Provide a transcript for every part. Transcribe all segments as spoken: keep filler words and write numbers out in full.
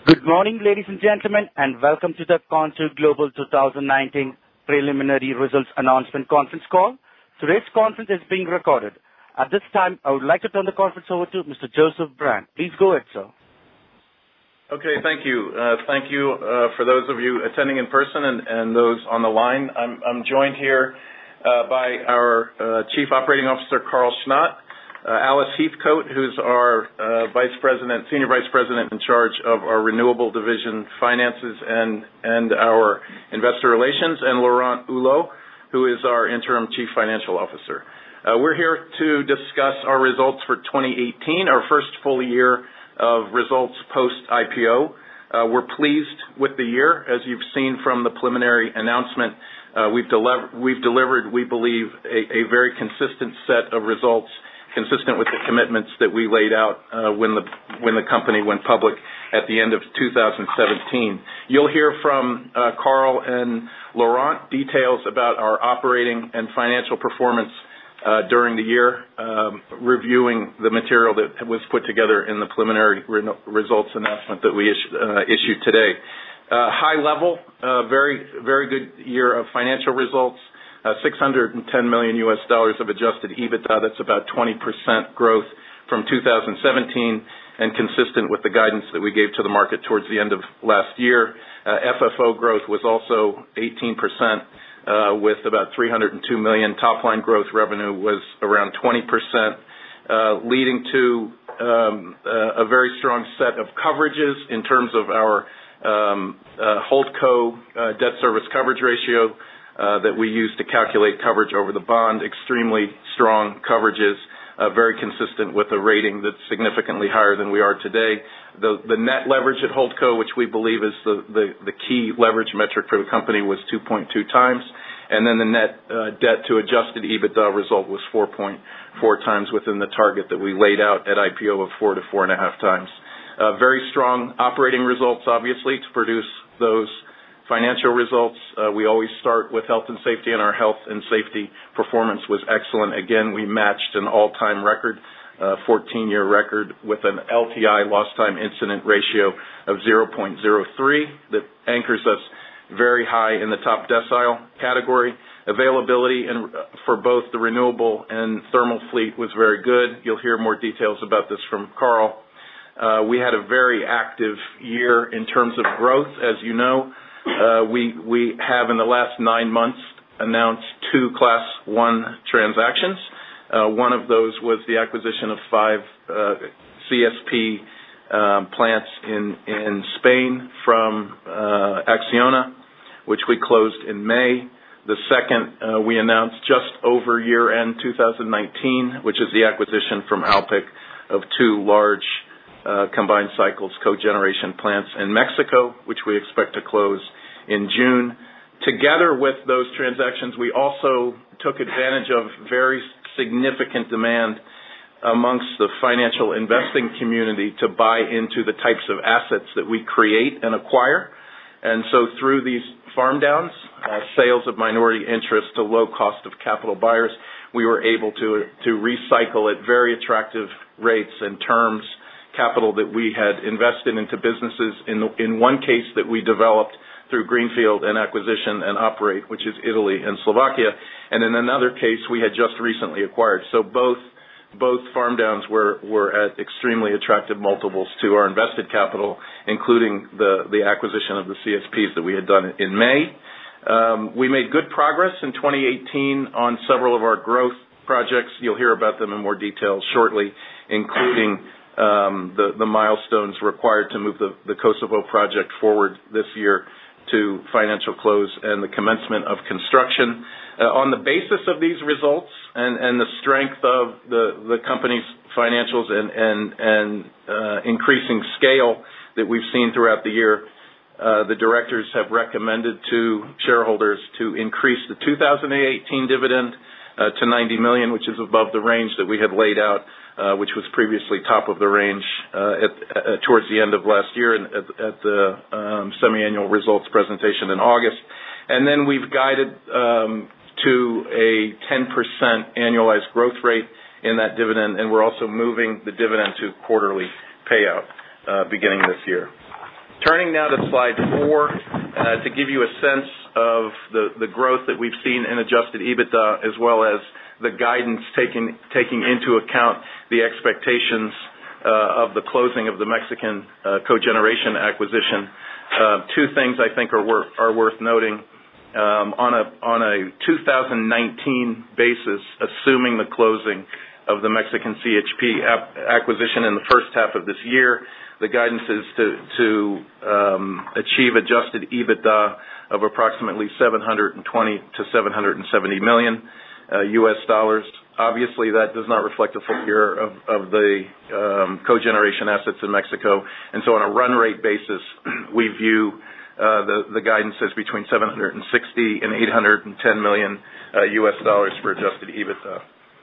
Good morning, ladies and gentlemen, and welcome to the Contour Global twenty nineteen Preliminary Results Announcement Conference Call. Today's conference is being recorded. At this time, I would like to turn the conference over to Mister Joseph Brandt. Please go ahead, sir. Okay, thank you. Uh, thank you uh, for those of you attending in person and, and those on the line. I'm, I'm joined here uh, by our uh, Chief Operating Officer, Carl Schnott, uh, Alice Heathcote, who's our uh, Vice President, Senior Vice President in charge of our Renewable Division Finances and, and our Investor Relations, and Laurent Hulot, who is our Interim Chief Financial Officer. Uh, we're here to discuss our results for twenty eighteen, our first full year of results post-I P O. Uh, we're pleased with the year. As you've seen from the preliminary announcement, uh, we've, deliver- we've delivered, we believe, a, a very consistent set of results, consistent with the commitments that we laid out uh, when the when the company went public at the end of two thousand seventeen. You'll hear from uh, Carl and Laurent details about our operating and financial performance Uh, during the year, um, reviewing the material that was put together in the preliminary re- results announcement that we issued, uh, issued today. Uh, high level, uh, very, very good year of financial results, uh, six hundred ten million U S dollars of adjusted EBITDA. That's about twenty percent growth from two thousand seventeen and consistent with the guidance that we gave to the market towards the end of last year. Uh, F F O growth was also eighteen percent. Uh, with about three hundred two million. Top-line growth revenue was around twenty percent, uh, leading to um, uh, a very strong set of coverages in terms of our um, uh, Holdco uh, debt service coverage ratio uh, that we use to calculate coverage over the bond. Extremely strong coverages, uh, very consistent with a rating that's significantly higher than we are today. The, the net leverage at Holdco, which we believe is the, the, the key leverage metric for the company, was two point two times. And then the net uh, debt to adjusted EBITDA result was four point four times within the target that we laid out at I P O of four to four and a half times. Uh, very strong operating results, obviously, to produce those financial results. Uh, we always start with health and safety, and our health and safety performance was excellent. Again, we matched an all-time record, uh, fourteen-year record with an L T I, lost time incident ratio, of zero point zero three that anchors us very high in the top decile category. Availability and for both the renewable and thermal fleet was very good. You'll hear more details about this from Carl. Uh, we had a very active year in terms of growth. As you know, uh, we, we have in the last nine months announced two Class one transactions. Uh, one of those was the acquisition of five uh, C S P Um, plants in, in Spain from uh, Acciona, which we closed in May. The second uh, we announced just over year-end two thousand nineteen, which is the acquisition from Alpic of two large uh, combined cycles cogeneration plants in Mexico, which we expect to close in June. Together with those transactions, we also took advantage of very significant demand amongst the financial investing community to buy into the types of assets that we create and acquire. And so through these farm downs, uh, sales of minority interest to low cost of capital buyers, we were able to, to recycle at very attractive rates and terms capital that we had invested into businesses in, in one case that we developed through Greenfield and acquisition and operate, which is Italy and Slovakia. And in another case we had just recently acquired. So both Both farm downs were, were at extremely attractive multiples to our invested capital, including the, the acquisition of the C S Ps that we had done in May. Um, we made good progress in twenty eighteen on several of our growth projects. You'll hear about them in more detail shortly, including um, the, the milestones required to move the, the Kosovo project forward this year to financial close and the commencement of construction. Uh, on the basis of these results and, and the strength of the, the company's financials and, and, and uh, increasing scale that we've seen throughout the year, uh, the directors have recommended to shareholders to increase the two thousand eighteen dividend uh, to ninety million dollars, which is above the range that we had laid out, uh, which was previously top of the range uh, at, uh, towards the end of last year and at, at the um, semi-annual results presentation in August. And then we've guided um, to a ten percent annualized growth rate in that dividend, and we're also moving the dividend to quarterly payout uh, beginning this year. Turning now to slide four, uh, to give you a sense of the, the growth that we've seen in adjusted EBITDA, as well as the guidance taking, taking into account the expectations uh, of the closing of the Mexican uh, cogeneration acquisition. Uh, two things I think are, wor- are worth noting. Um, on a on a two thousand nineteen basis, assuming the closing of the Mexican C H P ap- acquisition in the first half of this year, the guidance is to to um, achieve adjusted EBITDA of approximately seven hundred twenty to seven hundred seventy million uh, U S dollars. Obviously, that does not reflect a full year of, of the um, cogeneration assets in Mexico, and so on a run rate basis, we view Uh, the, the guidance is between seven hundred sixty and eight hundred ten million uh, U S dollars for adjusted EBITDA.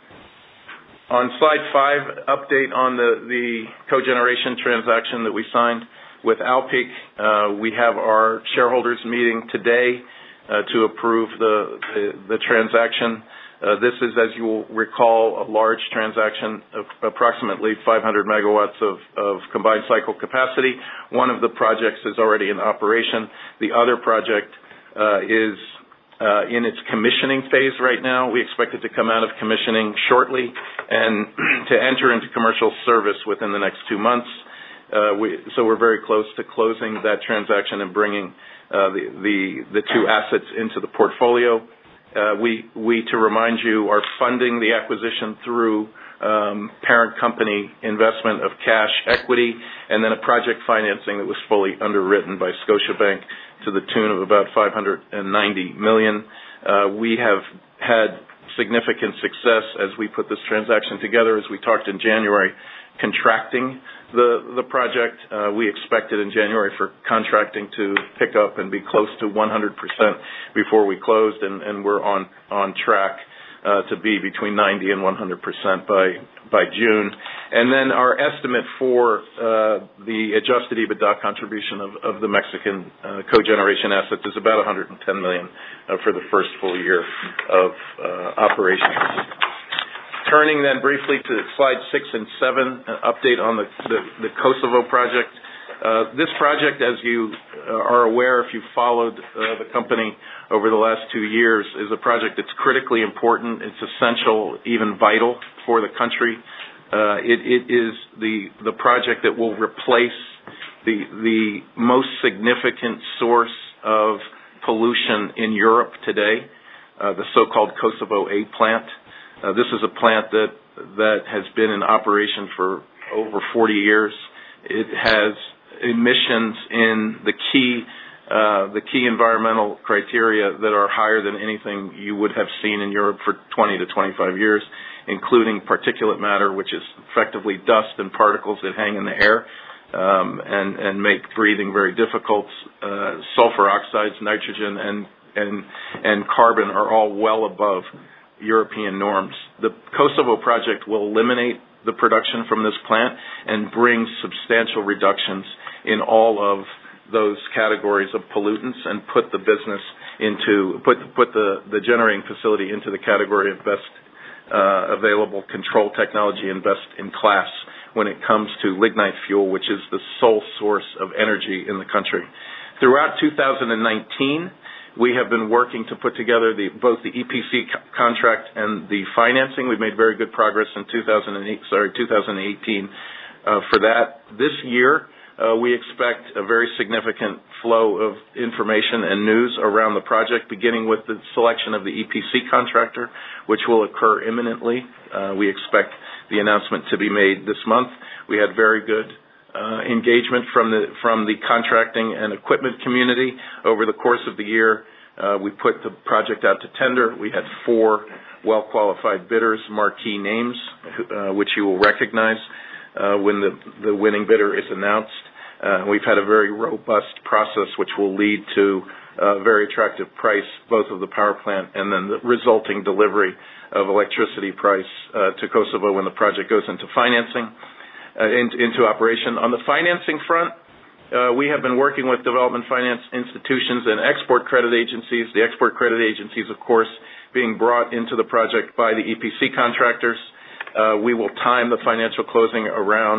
On slide five, update on the, the cogeneration transaction that we signed with Alpiq. Uh, we have our shareholders meeting today uh, to approve the, the, the transaction. Uh, this is, as you will recall, a large transaction of approximately five hundred megawatts of, of combined cycle capacity. One of the projects is already in operation. The other project uh, is uh, in its commissioning phase right now. We expect it to come out of commissioning shortly and to enter into commercial service within the next two months. Uh, we, so we're very close to closing that transaction and bringing uh, the, the, the two assets into the portfolio. Uh, we, we, to remind you, are funding the acquisition through um, parent company investment of cash equity and then a project financing that was fully underwritten by Scotiabank to the tune of about five hundred ninety million dollars. Uh, we have had significant success as we put this transaction together, as we talked in January, contracting the the project. Uh, we expected in January for contracting to pick up and be close to one hundred percent before we closed, and, and we're on on track uh, to be between ninety and one hundred percent by by June. And then our estimate for uh, the adjusted EBITDA contribution of, of the Mexican uh, cogeneration assets is about one hundred ten million dollars uh, for the first full year of uh, operations. Turning then briefly to slide six and seven, an update on the, the, the Kosovo project. Uh, this project, as you are aware if you've followed uh, the company over the last two years, is a project that's critically important. It's essential, even vital for the country. Uh, it, it is the, the project that will replace the, the most significant source of pollution in Europe today, uh, the so-called Kosovo A plant. Uh, this is a plant that that has been in operation for over forty years. It has emissions in the key uh, the key environmental criteria that are higher than anything you would have seen in Europe for twenty to twenty-five years, including particulate matter, which is effectively dust and particles that hang in the air um, and and make breathing very difficult. Uh, sulfur oxides, nitrogen, and and and carbon are all well above European norms. The Kosovo project will eliminate the production from this plant and bring substantial reductions in all of those categories of pollutants and put the business into, put, put the, the generating facility into the category of best uh, available control technology and best in class when it comes to lignite fuel, which is the sole source of energy in the country. Throughout two thousand nineteen, we have been working to put together the, both the E P C co- contract and the financing. We've made very good progress in two thousand eight, sorry, two thousand eighteen uh, for that. This year, uh, we expect a very significant flow of information and news around the project, beginning with the selection of the E P C contractor, which will occur imminently. Uh, we expect the announcement to be made this month. We had very good Uh, engagement from the from the contracting and equipment community over the course of the year. Uh, we put the project out to tender. We had four well-qualified bidders, marquee names, uh, which you will recognize uh, when the, the winning bidder is announced. Uh, we've had a very robust process which will lead to a very attractive price, both of the power plant and then the resulting delivery of electricity price uh, to Kosovo when the project goes into financing. Uh, into, into operation. On the financing front, uh, we have been working with development finance institutions and export credit agencies, the export credit agencies, of course, being brought into the project by the E P C contractors. Uh, we will time the financial closing around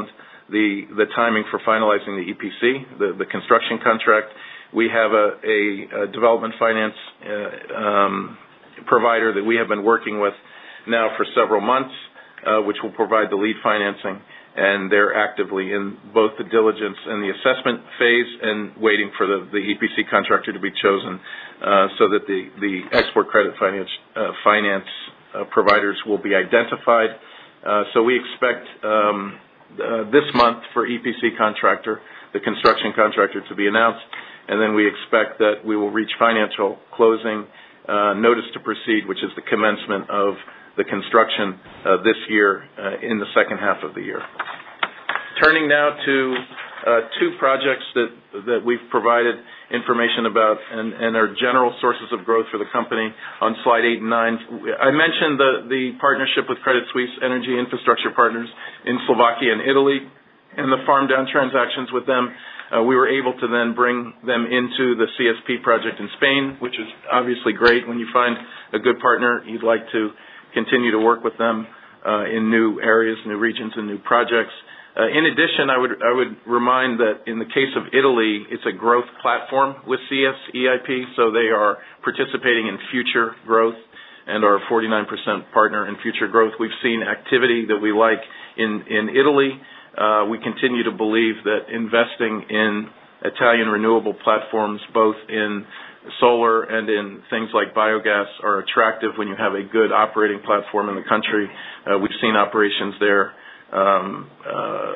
the the timing for finalizing the E P C, the, the construction contract. We have a, a, a development finance uh, um, provider that we have been working with now for several months, uh, which will provide the lead financing, and they're actively in both the diligence and the assessment phase and waiting for the, the E P C contractor to be chosen uh, so that the, the export credit finance, uh, finance uh, providers will be identified. Uh, so we expect um, uh, this month for E P C contractor, the construction contractor, to be announced, and then we expect that we will reach financial closing uh, notice to proceed, which is the commencement of the construction uh, this year uh, in the second half of the year. Turning now to uh, two projects that, that we've provided information about and, and are general sources of growth for the company on slide eight and nine. I mentioned the, the partnership with Credit Suisse Energy Infrastructure Partners in Slovakia and Italy and the farm down transactions with them. Uh, we were able to then bring them into the C S P project in Spain, which is obviously great. When you find a good partner, you'd like to continue to work with them uh, in new areas, new regions, and new projects. Uh, in addition, I would I would remind that in the case of Italy, it's a growth platform with C S E I P, so they are participating in future growth and are a forty-nine percent partner in future growth. We've seen activity that we like in, in Italy. Uh, we continue to believe that investing in Italian renewable platforms, both in solar and in things like biogas, are attractive when you have a good operating platform in the country. Uh, we've seen operations there um, uh,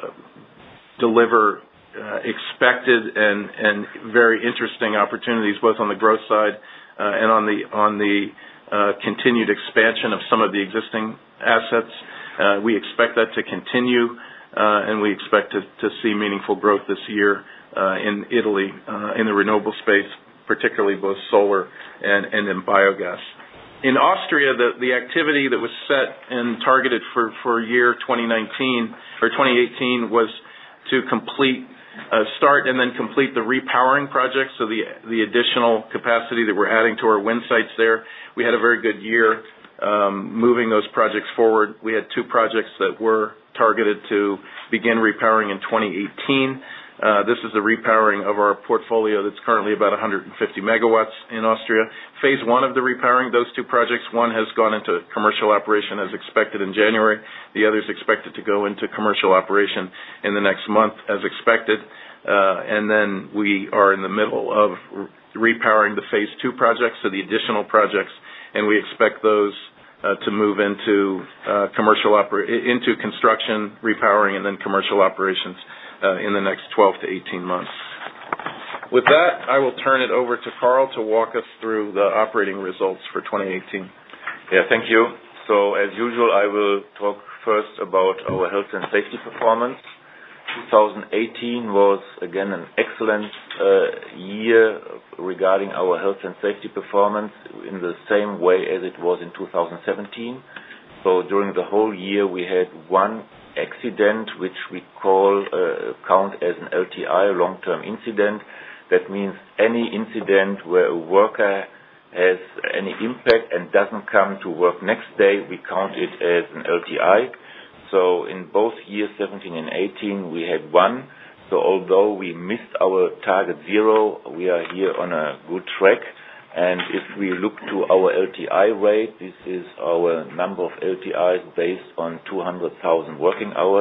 deliver uh, expected and, and very interesting opportunities, both on the growth side uh, and on the on the uh, continued expansion of some of the existing assets. Uh, we expect that to continue, uh, and we expect to, to see meaningful growth this year uh, in Italy uh, in the renewable space, particularly both solar and, and in biogas. In Austria, the, the activity that was set and targeted for, for year twenty nineteen or twenty eighteen was to complete, uh, start and then complete the repowering project, so the, the additional capacity that we're adding to our wind sites there. We had a very good year um, moving those projects forward. We had two projects that were targeted to begin repowering in twenty eighteen. Uh, this is the repowering of our portfolio that's currently about one hundred fifty megawatts in Austria. Phase one of the repowering, those two projects, one has gone into commercial operation as expected in January. The other is expected to go into commercial operation in the next month as expected. Uh, and then we are in the middle of repowering the phase two projects, so the additional projects, and we expect those uh, to move into uh, commercial oper- into construction, repowering, and then commercial operations Uh, in the next twelve to eighteen months. With that, I will turn it over to Carl to walk us through the operating results for twenty eighteen. Yeah, thank you. So, as usual, I will talk first about our health and safety performance. twenty eighteen was, again, an excellent uh, year regarding our health and safety performance in the same way as it was in two thousand seventeen. So, during the whole year, we had one accident, which we call uh, count as an L T I, long-term incident. That means any incident where a worker has any impact and doesn't come to work next day, we count it as an L T I. So in both years, seventeen and eighteen, we had one. So although we missed our target zero, we are here on a good track. And if we look to our L T I rate, this is our number of L T Is based on two hundred thousand working hours.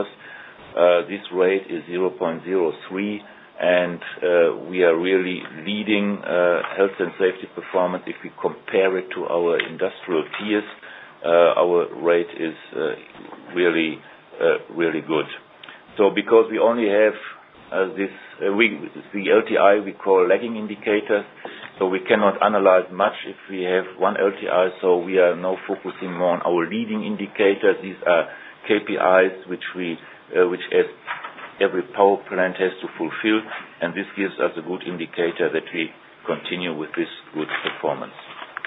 Uh, this rate is zero point zero three, and uh, we are really leading uh, health and safety performance. If we compare it to our industrial peers, uh, our rate is uh, really, uh, really good. So because we only have uh, this, uh, we, the L T I we call lagging indicators, so we cannot analyze much if we have one L T I, so we are now focusing more on our leading indicators. These are K P Is which we, uh, which as every power plant has to fulfill, and this gives us a good indicator that we continue with this good performance.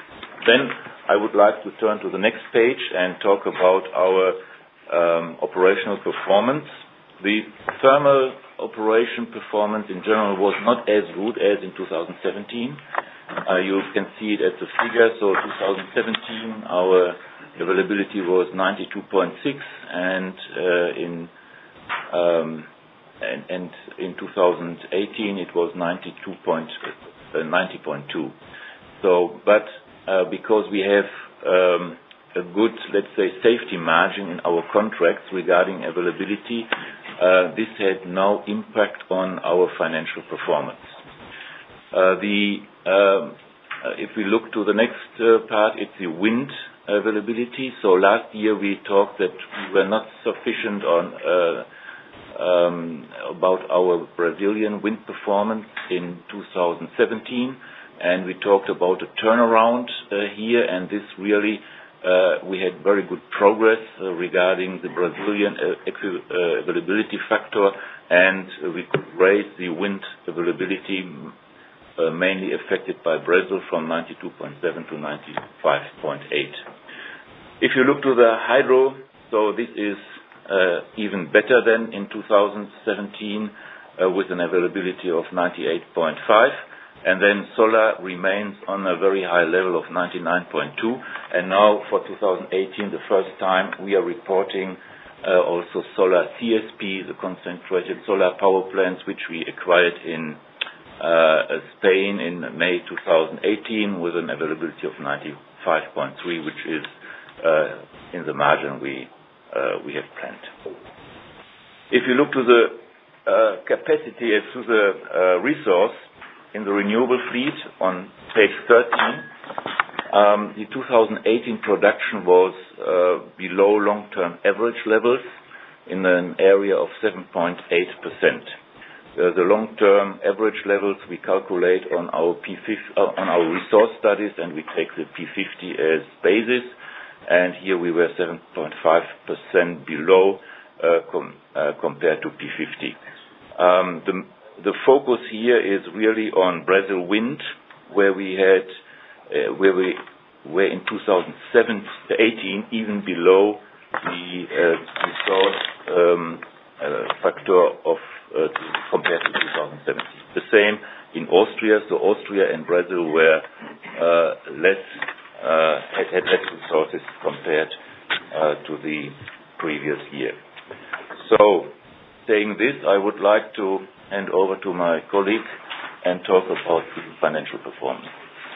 Then I would like to turn to the next page and talk about our um, operational performance. The thermal operation performance in general was not as good as in two thousand seventeen. Uh, you can see it at the figure. So two thousand seventeen, our availability was ninety-two point six, and uh, in um, and, and in two thousand eighteen it was ninety-two point ninety point two. So, but uh, because we have um, a good, let's say, safety margin in our contracts regarding availability, uh, this had no impact on our financial performance. Uh, the um, uh, if we look to the next uh, part, it's the wind availability. So last year we talked that we were not sufficient on uh, um, about our Brazilian wind performance in two thousand seventeen. And we talked about a turnaround uh, here, and this really, uh, we had very good progress uh, regarding the Brazilian uh, uh, availability factor, and uh, we could raise the wind availability uh, mainly affected by Brazil from ninety-two point seven to ninety-five point eight. If you look to the hydro, so this is uh, even better than in two thousand seventeen uh, with an availability of ninety-eight point five. And then solar remains on a very high level of ninety-nine point two. And now for two thousand eighteen, the first time we are reporting uh, also solar C S P, the concentrated solar power plants, which we acquired in uh, Spain in May two thousand eighteen with an availability of ninety-five point three, which is uh, in the margin we, uh, we have planned. If you look to the uh, capacity, uh, to the uh, resource, in the renewable fleet on page thirteen, um, the two thousand eighteen production was uh, below long-term average levels in an area of seven point eight percent. Uh, the long-term average levels we calculate on our P fifty, uh, on our resource studies, and we take the P fifty as basis, and here we were seven point five percent below uh, com- uh, compared to P fifty. Um, the The focus here is really on Brazil wind, where we had, uh, where we were in two thousand eighteen even below the uh, resource um, uh, factor of uh, compared to two thousand seventeen. The same in Austria. So Austria and Brazil were uh, less uh, had, had less resources compared uh, to the previous year. So, saying this, I would like to hand over to my colleague and talk about the financial performance.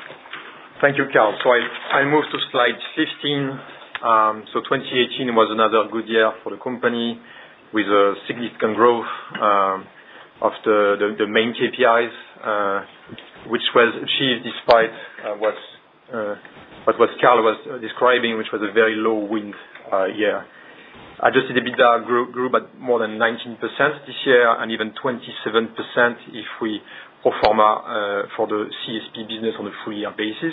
Thank you, Karl. So I, I move to slide fifteen. Um, so twenty eighteen was another good year for the company with a significant growth um, of the, the, the main K P Is, uh, which was achieved despite uh, what, uh, what, what Karl was describing, which was a very low wind uh, year. Adjusted EBITDA grew, grew by more than nineteen percent this year, and even twenty-seven percent if we pro forma uh, for the C S P business on a full year basis.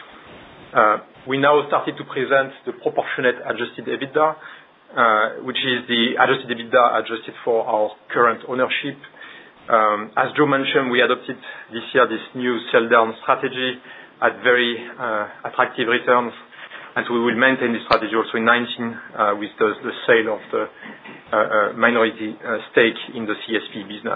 Uh, we now started to present the proportionate adjusted EBITDA, uh, which is the adjusted EBITDA adjusted for our current ownership. Um, as Joe mentioned, we adopted this year this new sell-down strategy at very uh, attractive returns. And so we will maintain this strategy also in nineteen uh, with the, the sale of the uh, uh, minority uh, stake in the C S P business.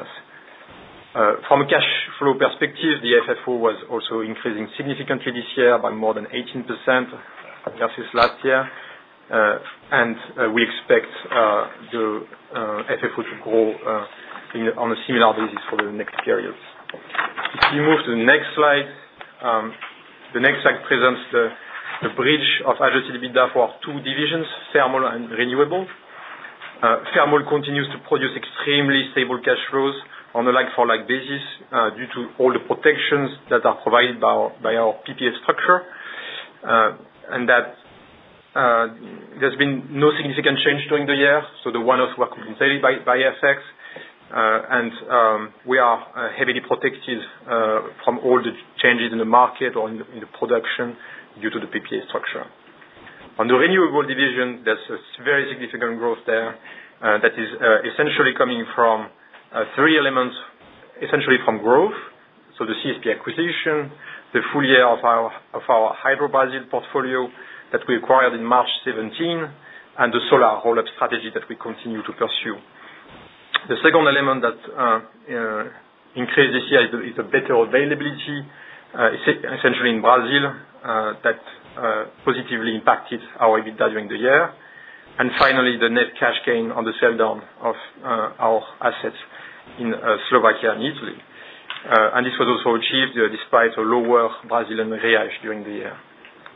Uh, from a cash flow perspective, the F F O was also increasing significantly this year by more than eighteen percent versus last year. Uh, and uh, we expect uh, the uh, F F O to grow uh, in, on a similar basis for the next periods. If you move to the next slide, um, the next slide presents the the bridge of adjusted EBITDA for our two divisions, thermal and renewable. Uh, thermal continues to produce extremely stable cash flows on a like-for-like basis uh, due to all the protections that are provided by our, by our P P A structure, uh, and that uh, there's been no significant change during the year, so the one-offs were compensated by, by F X, uh, and um, we are uh, heavily protected uh, from all the changes in the market or in the, in the production due to the P P A structure. On the renewable division, there's a very significant growth there uh, that is uh, essentially coming from uh, three elements, essentially from growth, so the C S P acquisition, the full year of our of our Hydro Brazil portfolio that we acquired in March seventeen, and the solar roll-up strategy that we continue to pursue. The second element that uh, uh, increased this year is the, is the better availability, uh, essentially in Brazil, Uh, that uh, positively impacted our EBITDA during the year. And finally, the net cash gain on the sell-down of uh, our assets in uh, Slovakia and Italy. Uh, and this was also achieved uh, despite a lower Brazilian real during the year.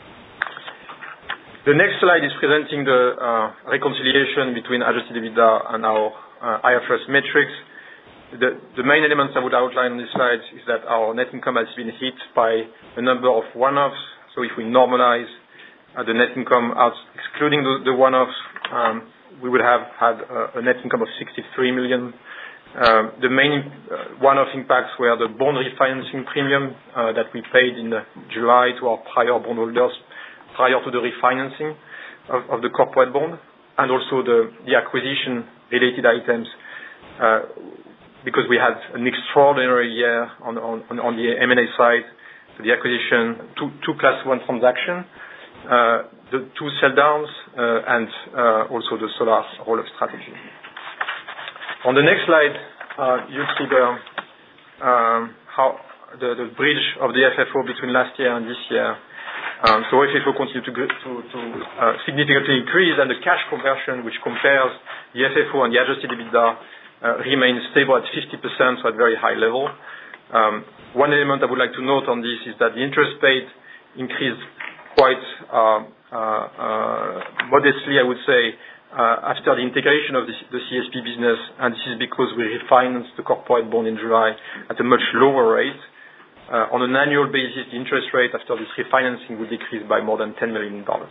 The next slide is presenting the uh, reconciliation between adjusted EBITDA and our uh, I F R S metrics. The, the main elements I would outline on this slide is that our net income has been hit by a number of one-offs. So if we normalize uh, the net income out, excluding the, the one-offs, um, we would have had a, a net income of sixty-three million. Um, the main uh, one-off impacts were the bond refinancing premium uh, that we paid in uh, July to our prior bondholders prior to the refinancing of, of the corporate bond, and also the, the acquisition-related items, uh, because we had an extraordinary year on, on, on the M and A side. So the acquisition, two, two class one transactions, uh, the two sell-downs, uh, and uh, also the solar roll-up strategy. On the next slide, uh, you see the, um, how the, the bridge of the F F O between last year and this year. Um, so F F O continued to, to, to uh, significantly increase, and the cash conversion, which compares the F F O and the adjusted EBITDA, uh, remains stable at fifty percent, so at very high level. Um, one element I would like to note on this is that the interest paid increased quite uh, uh, uh, modestly, I would say, Uh, after the integration of the, the C S P business, and this is because we refinanced the corporate bond in July at a much lower rate. Uh, on an annual basis, the interest rate after this refinancing will decrease by more than ten million dollars.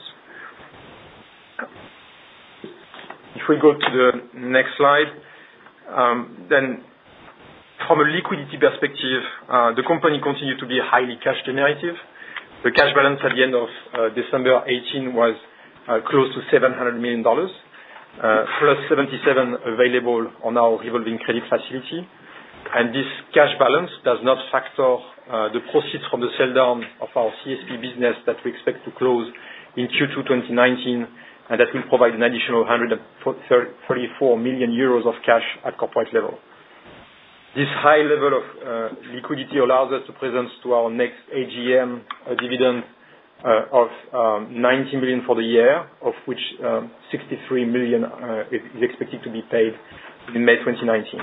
If we go to the next slide, um, then from a liquidity perspective, uh, the company continued to be highly cash generative. The cash balance at the end of uh, December eighteenth was uh, close to seven hundred million dollars. Uh, plus seventy-seven available on our revolving credit facility. And this cash balance does not factor uh, the proceeds from the sell down of our C S P business that we expect to close in Q two twenty nineteen, and that will provide an additional one hundred thirty-four million euros of cash at corporate level. This high level of uh, liquidity allows us to present to our next A G M a dividend Uh, of um, ninety million for the year, of which um, sixty-three million uh, is expected to be paid in May twenty nineteen.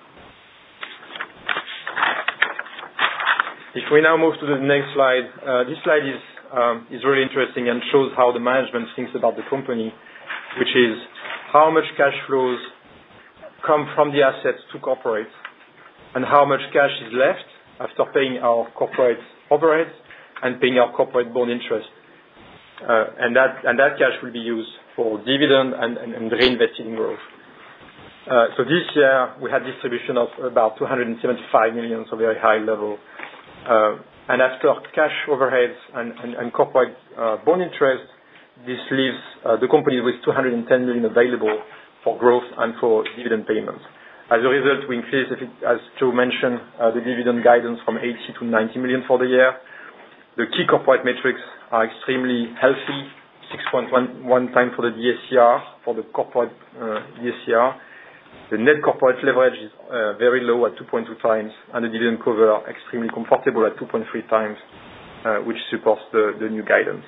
If we now move to the next slide, uh, this slide is um, is really interesting and shows how the management thinks about the company, which is how much cash flows come from the assets to corporate, and how much cash is left after paying our corporate overheads and paying our corporate bond interest. Uh, and that and that cash will be used for dividend and, and, and reinvested in growth. Uh, so this year, we had distribution of about two hundred seventy-five million, so very high level. Uh, and after cash overheads and, and, and corporate uh, bond interest, this leaves uh, the company with two hundred ten million available for growth and for dividend payments. As a result, we increased, as Joe mentioned, uh, the dividend guidance from eighty to ninety million for the year. The key corporate metrics are extremely healthy, six point one times for the D S C R, for the corporate uh, D S C R. The net corporate leverage is uh, very low at two point two times, and the dividend cover extremely comfortable at two point three times, uh, which supports the, the new guidance.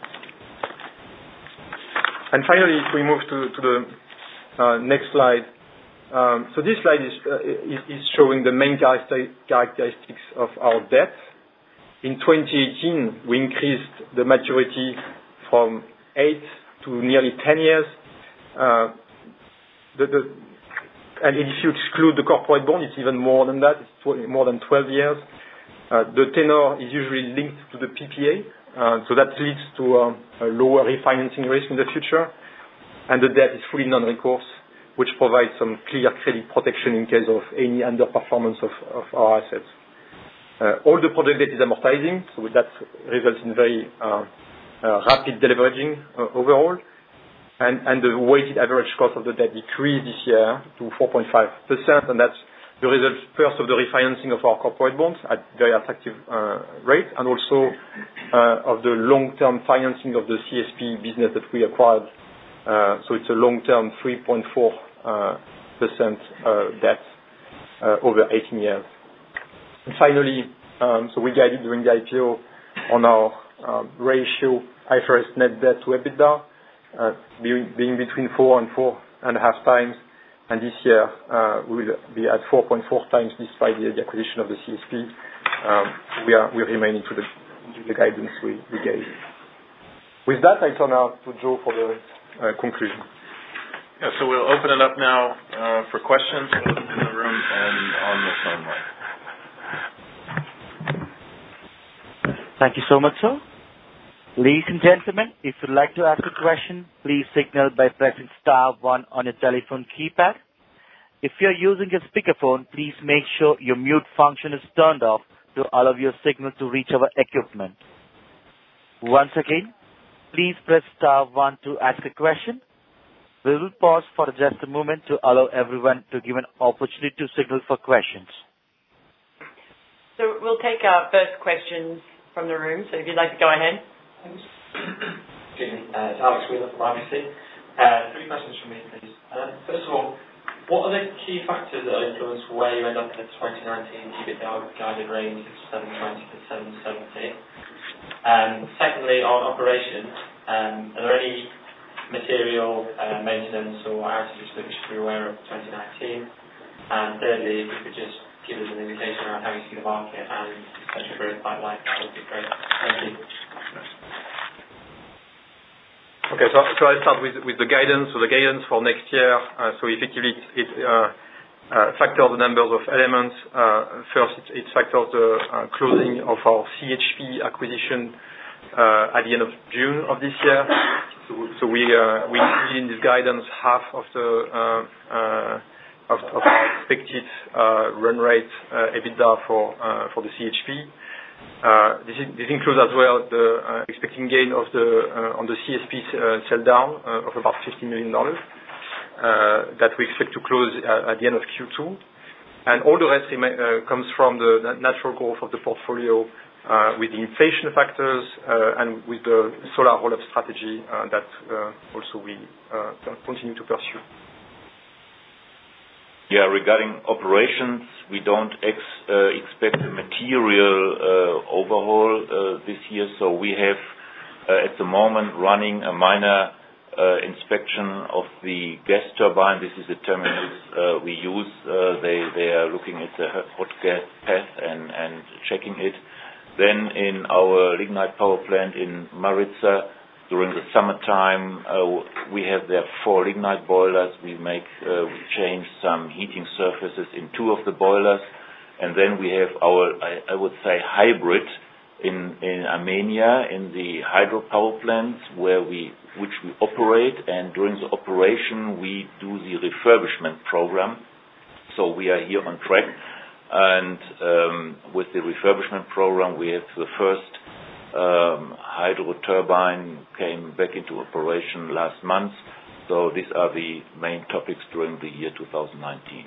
And finally, if we move to, to the uh, next slide, um, so this slide is, uh, is, is showing the main characteristics of our debt. In twenty eighteen, we increased the maturity from eight to nearly ten years. Uh, the, the, and if you exclude the corporate bond, it's even more than that. It's tw- more than twelve years. Uh, the tenor is usually linked to the P P A, uh, so that leads to uh, a lower refinancing risk in the future. And the debt is fully non-recourse, which provides some clear credit protection in case of any underperformance of, of our assets. Uh, all the project debt is amortizing, so that results in very uh, uh, rapid deleveraging uh, overall. And, and the weighted average cost of the debt decreased this year to four point five percent, and that's the result first of the refinancing of our corporate bonds at very attractive uh, rate, and also uh, of the long-term financing of the C S P business that we acquired. Uh, so it's a long-term three point four percent uh, uh, debt uh, over eighteen years. And finally, um, so we guided during the I P O on our um, ratio I F R S net debt to EBITDA, uh, being, being between four and four and a half times. and this year uh, we will be at four point four times despite the, the acquisition of the C S P. Um, we are we remain into the, into the guidance we, we gave. With that, I turn now to Joe for the uh, conclusion. Yeah, so we'll open it up now uh, for questions in the room and on the phone line. Thank you so much, sir. Ladies and gentlemen, if you'd like to ask a question, please signal by pressing star one on your telephone keypad. If you're using a speakerphone, please make sure your mute function is turned off to allow your signal to reach our equipment. Once again, please press star one to ask a question. We will pause for just a moment to allow everyone to give an opportunity to signal for questions. So we'll take our first questions from the room. So if you'd like to go ahead. Thanks. Excuse me. Uh, it's Alex Wheeler from R B C. Uh, three questions from me, please. Uh, first of all, what are the key factors that influence where you end up in the twenty nineteen EBITDA guided range of seven twenty to seven seventy? Um, secondly, on operations, um, are there any material uh, maintenance or outages that we should be aware of for twenty nineteen? And thirdly, if you could just give us an indication around how you see the market and potential growth pipeline, that would be great. Thank you. Okay, so, so I'll start with, with the guidance. So the guidance for next year, uh, so effectively it, it uh, uh, factors the numbers of elements. Uh, first, it, it factors the uh, closing of our C H P acquisition uh, at the end of June of this year. So, so we uh, we include in this guidance half of the uh, uh, of, of our expected uh, run rate uh, EBITDA for uh, for the C H P. Uh, this, is, this includes as well the uh, expecting gain of the uh, on the C S P uh, sell down uh, of about fifty million dollars uh, that we expect to close uh, at the end of Q two, and all the rest uh, comes from the natural growth of the portfolio uh, with the inflation factors uh, and with the solar roll-up strategy uh, that uh, also we uh, continue to pursue. Yeah, regarding operations, we don't ex, uh, expect a material uh, overhaul uh, this year, so we have uh, at the moment running a minor uh, inspection of the gas turbine. This is the terminals uh, we use. Uh, they, they are looking at the hot gas path and, and checking it. Then in our lignite power plant in Maritsa, during the summertime, uh, we have there four lignite boilers. We make, uh, we change some heating surfaces in two of the boilers, and then we have our, I, I would say, hybrid in, in Armenia in the hydropower plants where we, which we operate, and during the operation we do the refurbishment program. So we are here on track, and um, with the refurbishment program, we have the first Um, hydro turbine came back into operation last month. So these are the main topics during the year two thousand nineteen.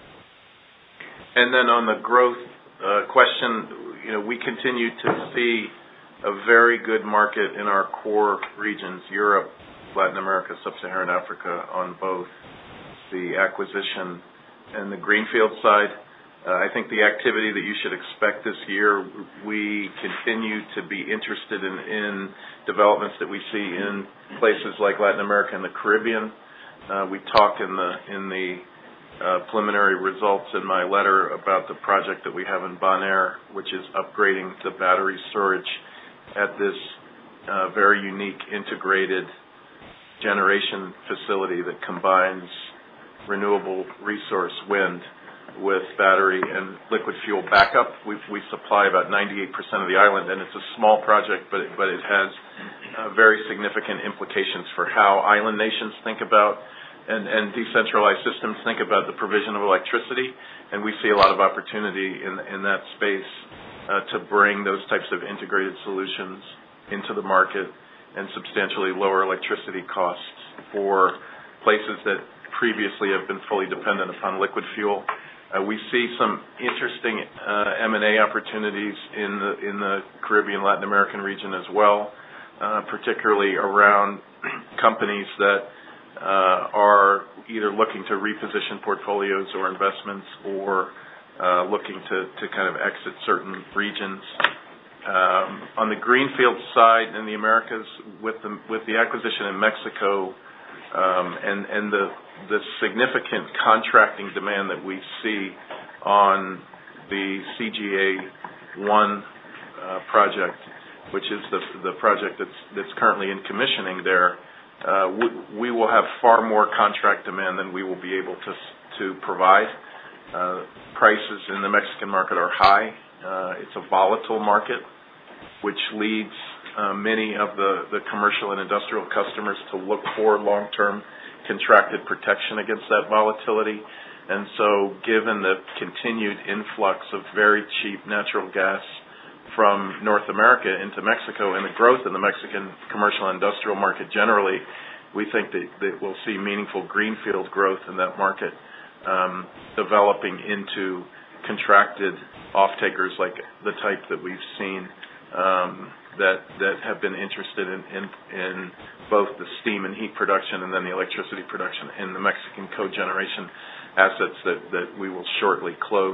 And then on the growth uh, question, you know, we continue to see a very good market in our core regions, Europe, Latin America, Sub-Saharan Africa, on both the acquisition and the greenfield side. Uh, I think the activity that you should expect this year, we continue to be interested in, in developments that we see in places like Latin America and the Caribbean. Uh, we talk in the in the uh, preliminary results in my letter about the project that we have in Bonaire, which is upgrading the battery storage at this uh, very unique integrated generation facility that combines renewable resource wind with battery and liquid fuel backup. We, we supply about ninety-eight percent of the island, and it's a small project, but it, but it has uh, very significant implications for how island nations think about and, and decentralized systems think about the provision of electricity. And we see a lot of opportunity in, in that space uh, to bring those types of integrated solutions into the market and substantially lower electricity costs for places that previously have been fully dependent upon liquid fuel. Uh, we see some interesting uh, M and A opportunities in the in the Caribbean, Latin American region as well, uh, particularly around companies that uh, are either looking to reposition portfolios or investments, or uh, looking to, to kind of exit certain regions. Um, on the greenfield side in the Americas, with the with the acquisition in Mexico, Um, and and the, the significant contracting demand that we see on the C G A one uh, project, which is the, the project that's, that's currently in commissioning there, uh, we, we will have far more contract demand than we will be able to, to provide. Uh, prices in the Mexican market are high. Uh, it's a volatile market, which leads uh, many of the, the commercial and industrial customers to look for long-term contracted protection against that volatility. And so given the continued influx of very cheap natural gas from North America into Mexico and the growth in the Mexican commercial and industrial market generally, we think that, that we'll see meaningful greenfield growth in that market, um, developing into contracted off-takers like the type that we've seen um, that that have been interested in, in, in both the steam and heat production and then the electricity production in the Mexican cogeneration assets that, that we will shortly close.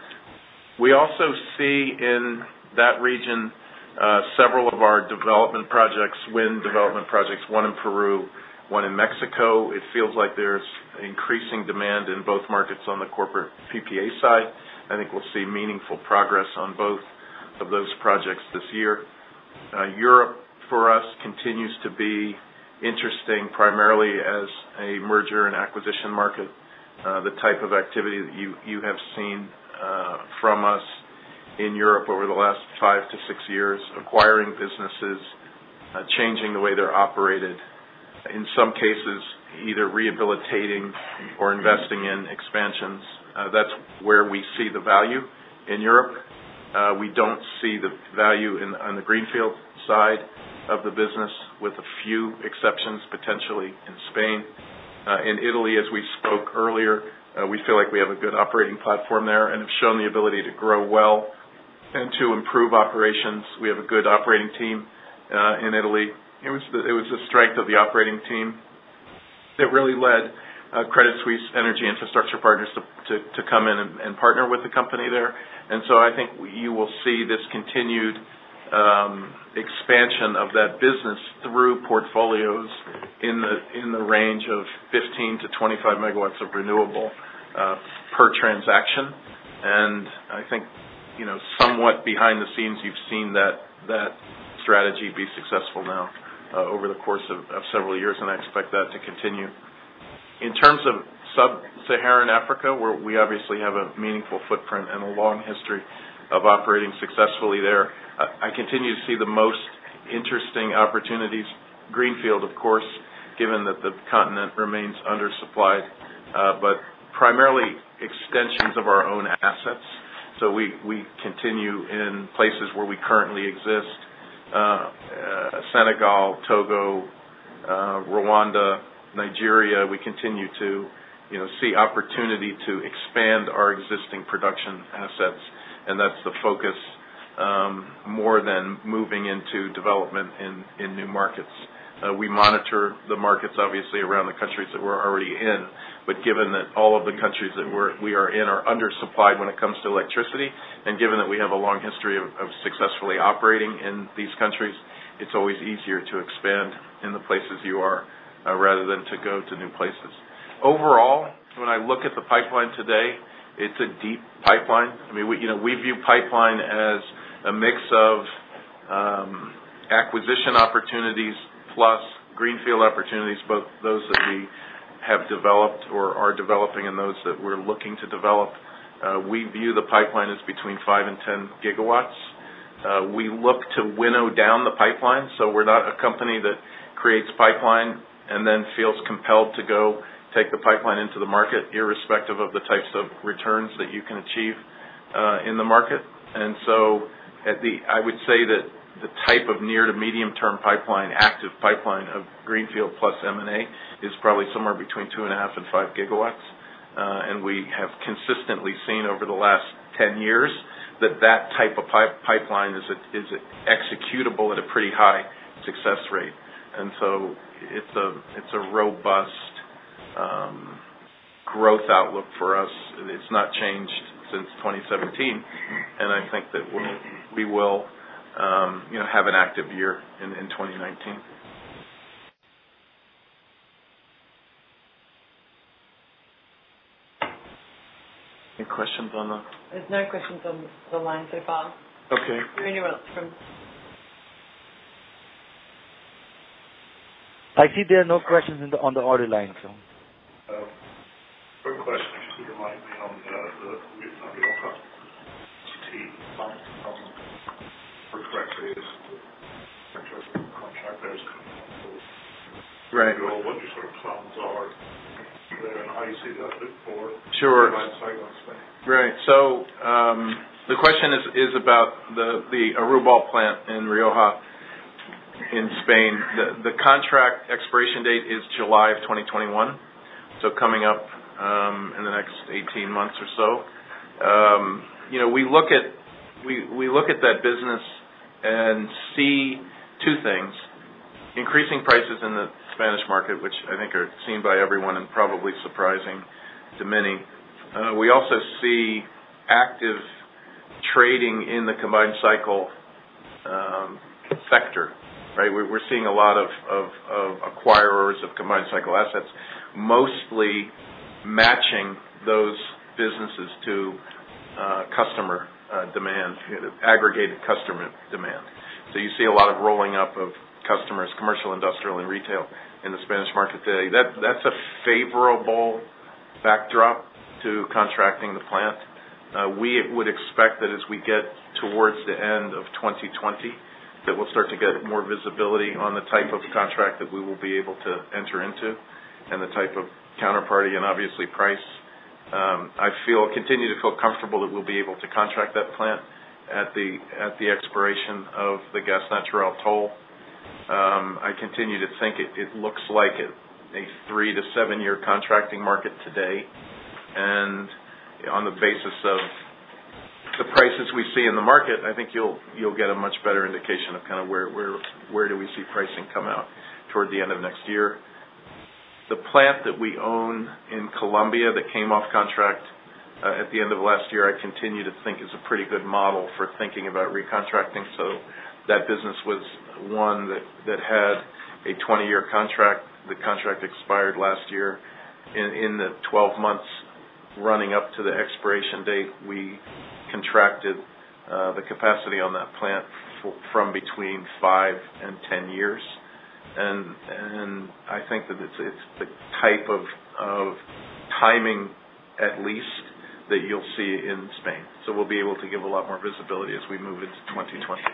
We also see in that region uh, several of our development projects, wind development projects, one in Peru, one in Mexico. It feels like there's increasing demand in both markets on the corporate P P A side. I think we'll see meaningful progress on both of those projects this year. Uh, Europe, for us, continues to be interesting primarily as a merger and acquisition market. Uh, the type of activity that you, you have seen uh, from us in Europe over the last five to six years, acquiring businesses, uh, changing the way they're operated, in some cases either rehabilitating or investing in expansions. Uh, that's where we see the value in Europe. Uh, we don't see the value in, on the greenfield side of the business, with a few exceptions potentially in Spain. Uh, in Italy, as we spoke earlier, uh, we feel like we have a good operating platform there and have shown the ability to grow well and to improve operations. We have a good operating team uh, in Italy. It was the, it was the strength of the operating team that really led uh, Credit Suisse Energy Infrastructure Partners to, to, to come in and, and partner with the company there. And so I think you will see this continued um, expansion of that business through portfolios in the in the range of fifteen to twenty-five megawatts of renewable uh, per transaction. And I think, you know, somewhat behind the scenes, you've seen that that strategy be successful now uh, over the course of, of several years, and I expect that to continue. In terms of sub-Saharan Africa, where we obviously have a meaningful footprint and a long history of operating successfully there, I continue to see the most interesting opportunities, greenfield, of course, given that the continent remains undersupplied, uh, but primarily extensions of our own assets. So we, we continue in places where we currently exist, uh, uh, Senegal, Togo, uh, Rwanda, Nigeria. We continue to, you know, see opportunity to expand our existing production assets, and that's the focus, um, more than moving into development in, in new markets. Uh, we monitor the markets, obviously, around the countries that we're already in, but given that all of the countries that we're, we are in are undersupplied when it comes to electricity, and given that we have a long history of, of successfully operating in these countries, it's always easier to expand in the places you are uh, rather than to go to new places. Overall, when I look at the pipeline today, it's a deep pipeline. I mean, we, you know, we view pipeline as a mix of um, acquisition opportunities plus greenfield opportunities, both those that we have developed or are developing and those that we're looking to develop. Uh, we view the pipeline as between five and ten gigawatts. Uh, we look to winnow down the pipeline, so we're not a company that creates pipeline and then feels compelled to go take the pipeline into the market, irrespective of the types of returns that you can achieve uh, in the market. And so at the, I would say that the type of near to medium term pipeline, active pipeline of greenfield plus M and A is probably somewhere between two and a half and five gigawatts. Uh, and we have consistently seen over the last ten years that that type of pipe, pipeline is, a, is a executable at a pretty high success rate. And so it's a, it's a robust um, growth outlook for us. It's not changed since twenty seventeen, and I think that we'll, we will um, you know, have an active year in, in twenty nineteen. any questions on the... There's no questions on the line so far. Okay. Is there anyone else from... I see there are no questions in the, on the audio line, so. Uh, quick question, if you could remind me on the, the, the Rioja team, um, for correctly, is the contract there is coming up. Right. What your sort of plans are there and how you see that for sure. the side on Spain. Right. So um, the question is, is about the, the Arubal plant in Rioja in Spain. The, the contract expiration date is July of twenty twenty-one, so coming up um, in the next eighteen months or so. Um, you know, we look at we, we look at that business and see two things: increasing prices in the Spanish market, which I think are seen by everyone and probably surprising to many. Uh, we also see active trading in the combined cycle um, sector. Right, we're, we're seeing a lot of, of, of acquirers of combined cycle assets, mostly matching those businesses to uh, customer uh, demand, you know, aggregated customer demand. So you see a lot of rolling up of customers, commercial, industrial, and retail in the Spanish market today. That that's a favorable backdrop to contracting the plant. Uh, we would expect that as we get towards the end of twenty twenty. That we'll start to get more visibility on the type of contract that we will be able to enter into and the type of counterparty and obviously price. Um, I feel, continue to feel comfortable that we'll be able to contract that plant at the at the expiration of the Gas Natural toll. Um, I continue to think it, it looks like a, a three to seven year contracting market today, and on the basis of the prices we see in the market, I think you'll you'll get a much better indication of kind of where where where do we see pricing come out toward the end of next year. The plant that we own in Colombia that came off contract uh, at the end of last year, I continue to think is a pretty good model for thinking about recontracting. So that business was one that that had a twenty year contract. The contract expired last year. In, in the twelve months running up to the expiration date, we contracted uh, the capacity on that plant f- from between five and ten years, and and I think that it's it's the type of of timing, at least, that you'll see in Spain. So we'll be able to give a lot more visibility as we move into twenty twenty.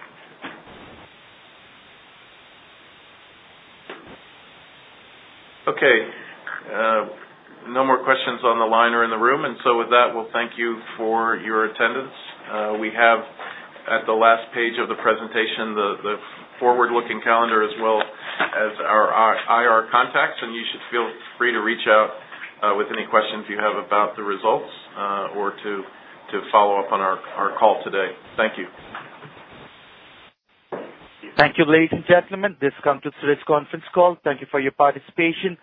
Okay. Uh, No more questions on the line or in the room, and so with that, we'll thank you for your attendance. Uh, we have at the last page of the presentation the, the forward-looking calendar as well as our I R contacts, and you should feel free to reach out uh, with any questions you have about the results uh, or to, to follow up on our, our call today. Thank you. Thank you, ladies and gentlemen. This concludes today's conference call. Thank you for your participation.